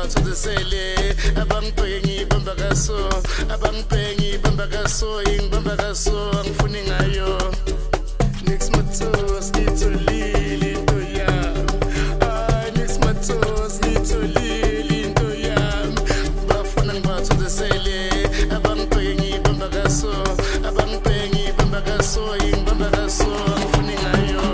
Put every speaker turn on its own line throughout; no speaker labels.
batho desele abangibhengi bamba kaso abangibhengi bamba kaso ingibamba kaso angifuni ngayo Nix matos ngitholile into yami Nix matos ngitholile into yami bafuna ngibatho desele abangibhengi bamba kaso abangibhengi bamba kaso ingibamba kaso angifuni ngayo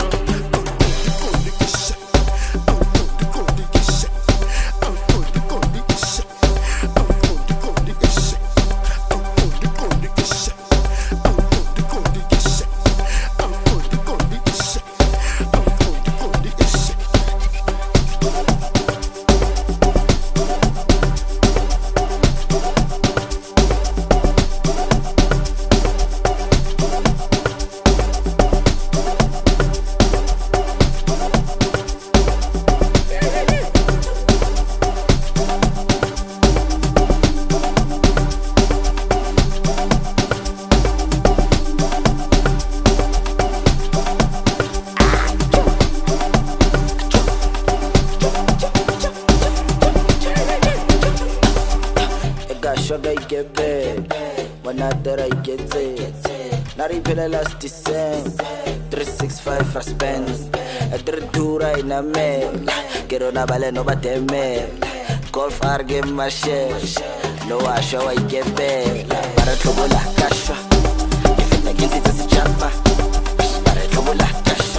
Sugar I get bad, when I that I get it. Not even last December, 365 I spend. I did do right now, man. Get on a ballet, no but them man. Golf are game my share. No, I show I get bad. Para trouble la cash. If it against it as a jumper. Para trouble la cash.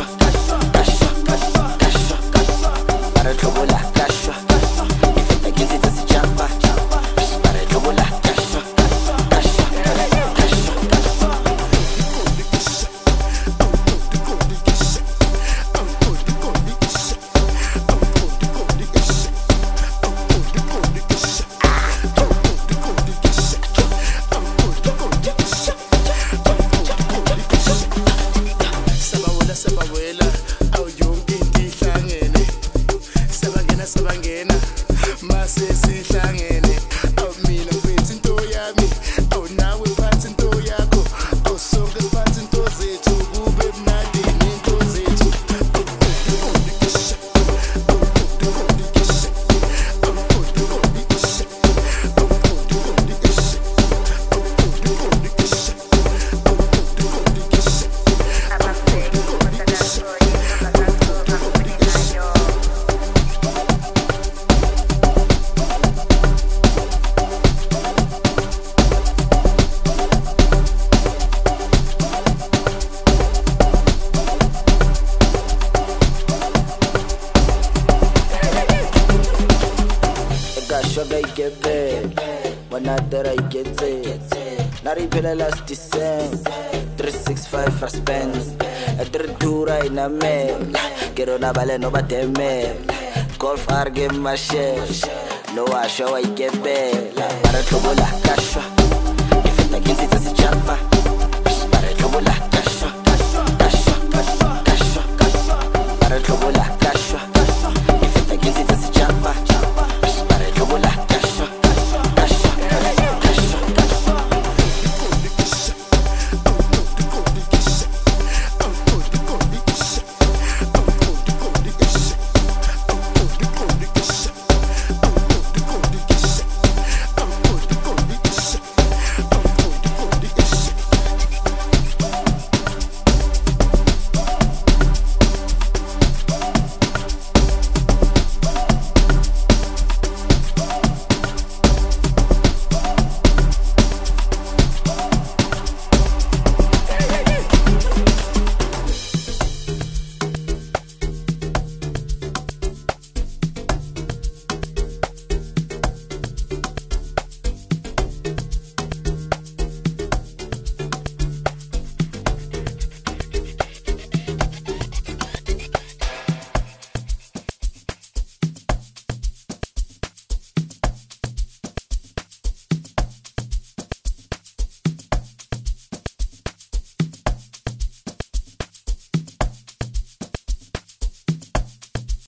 Para trouble la cash. If it against it as a jumper. Sabawela awu yonke into ihlangene sabangena mase sihlangene awu mina ngiphethe into yami awu nawe phatha into yakho awu sonke siphathe into zethu kube mnandi into zethu Sugar I get bad, when I that I get it. Not even last December, 365 I spend. I did do right now, man. Get on a ballet, no but them man. Golf are game my share. No, I show I get bad. Para trouble la cash. If it against it as a jumper. Para trouble la cash. Para trouble la cash. If it against it as a jumper.